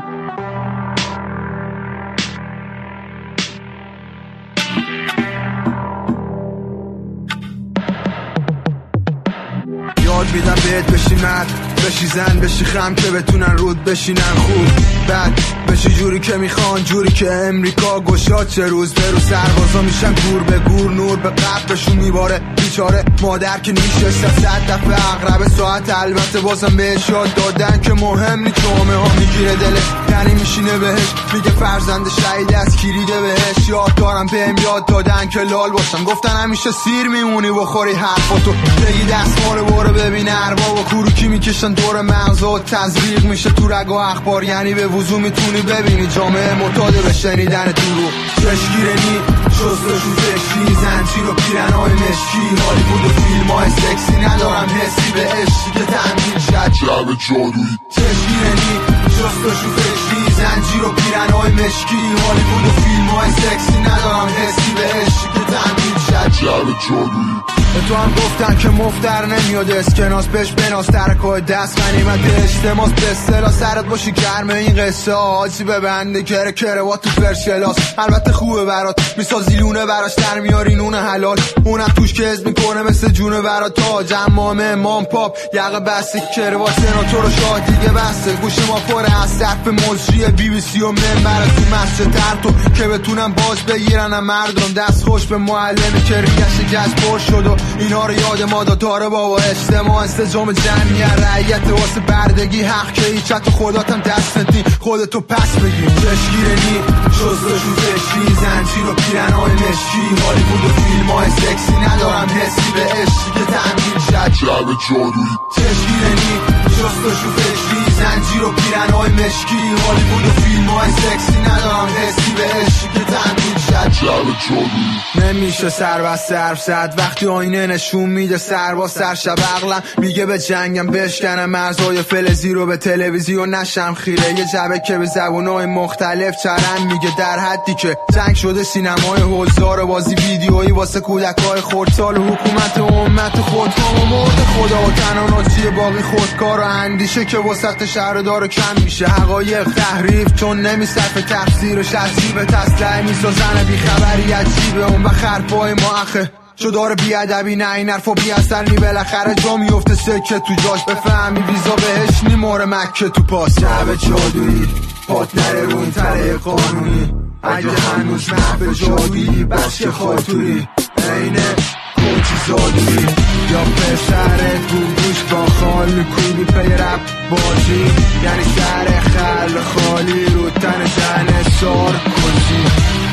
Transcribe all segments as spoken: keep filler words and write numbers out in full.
یاد میدم بهت بشی مرد، بشی زن، بشی خم که بتونن رود بشینن خوب. بعد بشی جوری که میخوان، جوری که امریکا گشاد چه روز به روز سربازا میشن گور به گور، نور به قبرشون میباره بیچاره مادر که نیشه صد دفعه اقرب ساعت. البته بازم بهش یاد دادن که مهم نی جامعه ها میگیره دلش، یعنی میشینه بهش میگه فرزند شهید از کلیده بهش. یاد دارم بهم یاد دادن که لال باشم، گفتن همیشه سیر میمونی بخوری حرفاتو بگی دستمال برو ببین ارباب و کوروکی میکشن دور مغزا، تزریق میشه تو رگا اخبار، یعنی به وضوح میتونی ببینی جامعه معتاد به شنیدن دروغ. چشگیرنی شستشو فکری، زنجیر و پیرنهای مشکی، هالیوود و فیلم های سکسی، ندارم حسی به عشقی که تأمین شد شب جادویی. چشگیرنی شستشو فکری، زنجیر و پیرنهای مشکی، هالیوود و فیلم های سکسی، ندارم حسی به عشقی که تأمین شد شب جادویی. به تو هم گفتن که مفتر نمیاد اسکناس، بهش بناس ترکای دست غنیمت اجتماس، به اصطلاح سرت باشی گرمه این قصه آجی ببنده کره کره با تو فرشلاس. البته خوبه برات میسازی لونه براش در میاری نون حلال، اونم توش که از میکنه مثل جونه برات تاج امام امام پاپ یقه بسته کروات سناتور و شاه دیگه بسته. گوش ما پره از طرف مجری بی بی سی و منبر تو مسجد تر تو که بتونم باز بگیرن مردم دست خوش به معلمی که ریگش گشت پر شد و اینا رو یاد ما داره بابا. اجتماع انسجام جمعیت رعیت واسه بردگی حق که ایچت خداتم دست ندی خودتو پس بگی. چشگیرنی شستشو فکری، زنجیر و پیرنهای مشکی، هالیوود و فیلم های سکسی، ندارم حسی به عشقی که تأمین شد شب جادویی. چشگیرنی شستشو فکری، زنجیر و پیرنهای مشکی، هالیوود و فیلم های سکسی، ندارم حسی به عشقی که تأمین شد شب جادویی. نمیشه سر و صرف زد وقتی آینه نشون میده سرباز سر شب عقلم میگه به جنگم بشکنم مرزای فلزی رو به تلویزیون نشم خیره. یه جبه که به زبونهای مختلف چرم میگه در حدی که جنگ شده سینمای هزار بازی ویدیویی واسه کودکای خردسال و حکومت امت خودکام و مرد خدا و تناناتی باقی خودکار و اندیشه که وسط شهر داره کم میشه. حقایق تحریف چون نمیصرف تفسیرش عجیبه، تسلح میسازن بیخبری عجیبه اون و خرپای ما اخه چو داره بیادبی نه این حرفا بی اثر نی بالاخره جا میفته سکه تو جاش بفهمی ویزا بهش نیماره مکه تو پاس. شب جادویی پات نره رون تره قانونی، اگه هنوز محب جادویی بشک خاطوری اینه کوچی زادویی یا پسرت بوگوش با خال میکوبی پی رب بازی، یعنی سر خل خالی رو تن زن سار کشی.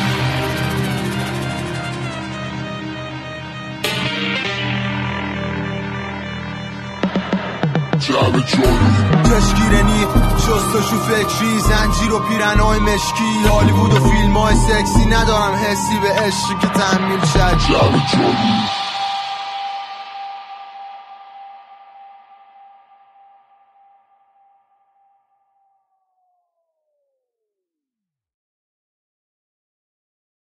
چشگیرنی شستشو فکری، زنجیر و پیرنهای مشکی، هالیوود و فیلم های سکسی، ندارم حسی به عشقی که تحمیل شد شب جادویی.